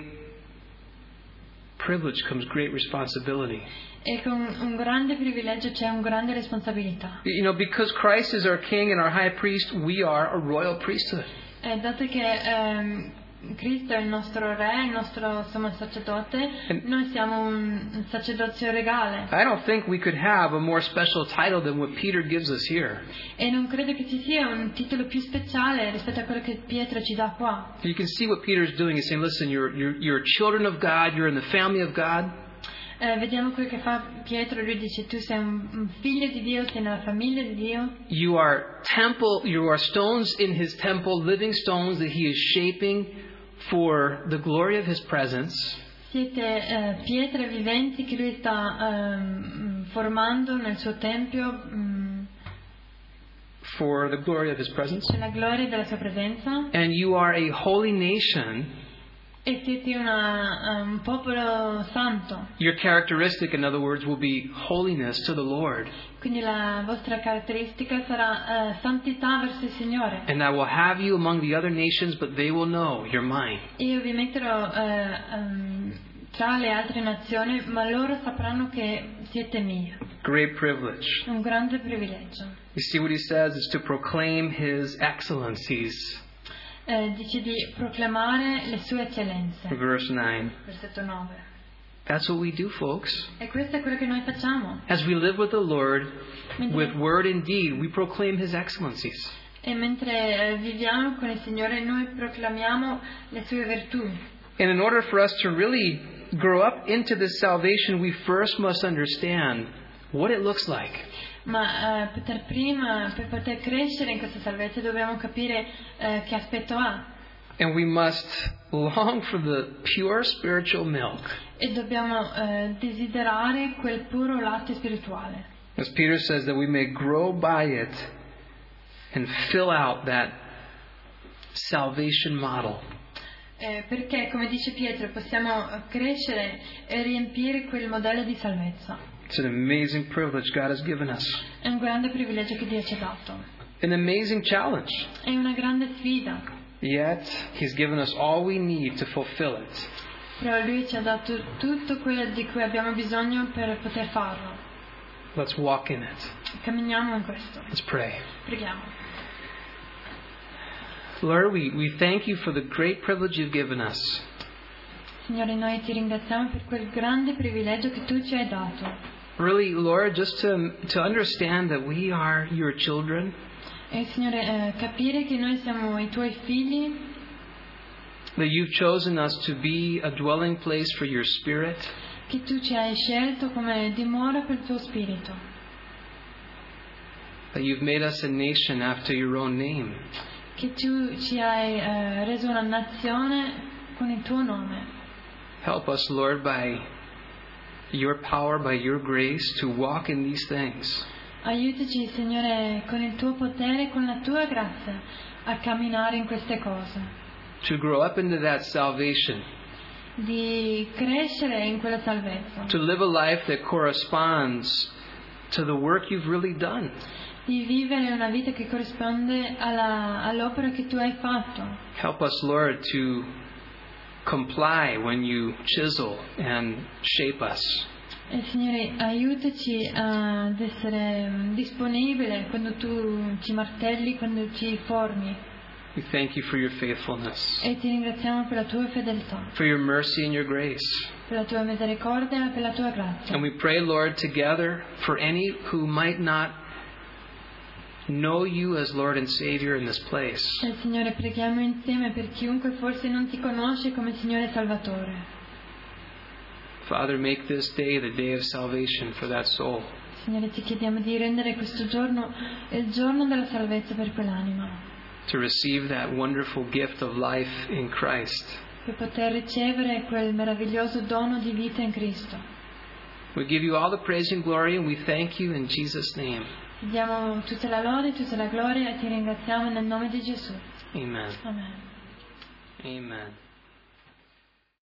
privilege comes great responsibility. E con un grande privilegio c'è una grande responsabilità. You know, because Christ is our King and our High Priest, we are a royal priesthood. E dato che ehm, Cristo è il nostro Re, il nostro sommo sacerdote, noi siamo un, un sacerdozio regale. I don't think we could have a more special title than what Peter gives us here. E non credo che ci sia un titolo più speciale rispetto a quello che Pietro ci dà qua. You can see what Peter's doing. He's saying, listen, you're, you're, you're children of God, you're in the family of God. Eh, vediamo quello che fa Pietro, lui dice tu sei un, un figlio di Dio, sei nella famiglia di Dio. You are temple, you are stones in His temple, living stones that He is shaping for the glory of His presence. Siete eh, pietre viventi che lui sta ehm, formando nel suo tempio mh, For the glory of His presence. per la gloria della sua presenza. And you are a holy nation. E siete una, un popolo santo. Your characteristic, in other words, will be holiness to the Lord. Quindi la vostra caratteristica sarà uh, santità verso il Signore. And I will have you among the other nations, but they will know you're mine. Io vi metterò uh, um, tra le altre nazioni, ma loro sapranno che siete mie. Great privilege. Un grande privilegio. You see what he says is to proclaim His excellencies. Eh, dice di proclamare le sue eccellenze. Verse nine. Versetto nove. That's what we do, folks. E questo è quello che noi facciamo. As we live with the Lord, Mentre- with word and deed, we proclaim His excellencies. E mentre eh, viviamo con il Signore, noi proclamiamo le sue virtù. And in order for us to really grow up into this salvation, we first must understand what it looks like. Ma eh, per prima, per poter crescere in questa salvezza, dobbiamo capire eh, che aspetto ha. And we must long for the pure spiritual milk. E dobbiamo eh, desiderare quel puro latte spirituale. As Peter says, that we may grow by it and fill out that salvation model. Eh, perché, come dice Pietro, possiamo crescere e riempire quel modello di salvezza. It's an amazing privilege God has given us. È un grande privilegio che Dio ci ha dato. An amazing challenge. È una grande sfida. Yet, He's given us all we need to fulfill it. Però Lui ci ha dato tutto quello di cui abbiamo bisogno per poter farlo. Let's walk in it. Camminiamo in questo. Let's pray. Preghiamo. Lord, we, we thank You for the great privilege You've given us. Signore, noi ti ringraziamo per quel grande privilegio che Tu ci hai dato. Really, Lord, just to, to understand that we are Your children. E Signore, eh, capire che noi siamo i Tuoi figli, That You've chosen us to be a dwelling place for Your Spirit. che Tu ci hai scelto come dimora per il Tuo Spirito, That You've made us a nation after Your own name. che Tu ci hai eh, reso una nazione con il Tuo nome. Help us, Lord, by Your power, by Your grace, to walk in these things. Aiutaci, Signore, con il Tuo potere e con la Tua grazia a camminare in queste cose, To grow up into that salvation. di crescere in quella salvezza, To live a life that corresponds to the work You've really done. di vivere una vita che corrisponde alla, all'opera che Tu hai fatto. Help us, Lord, to comply when You chisel and shape us. E Signore, aiutaci ad essere disponibile quando Tu ci martelli, quando ci formi. We thank You for Your faithfulness, E ti ringraziamo per la Tua fedeltà, for Your mercy and Your grace. per la Tua misericordia e per la Tua grazia. And we pray, Lord, together for any who might not know You as Lord and Savior in this place. E Signore, preghiamo insieme per chiunque forse non Ti conosce come Signore e Salvatore. Father, make this day the day of salvation for that soul. Signore, Ti chiediamo di rendere questo giorno il giorno della salvezza per quell'anima, To receive that wonderful gift of life in Christ. per poter ricevere quel meraviglioso dono di vita in Cristo. We give You all the praise and glory, and we thank You in Jesus' name. Ti diamo tutta la lode, tutta la gloria e Ti ringraziamo nel nome di Gesù. Amen. Amen. Amen.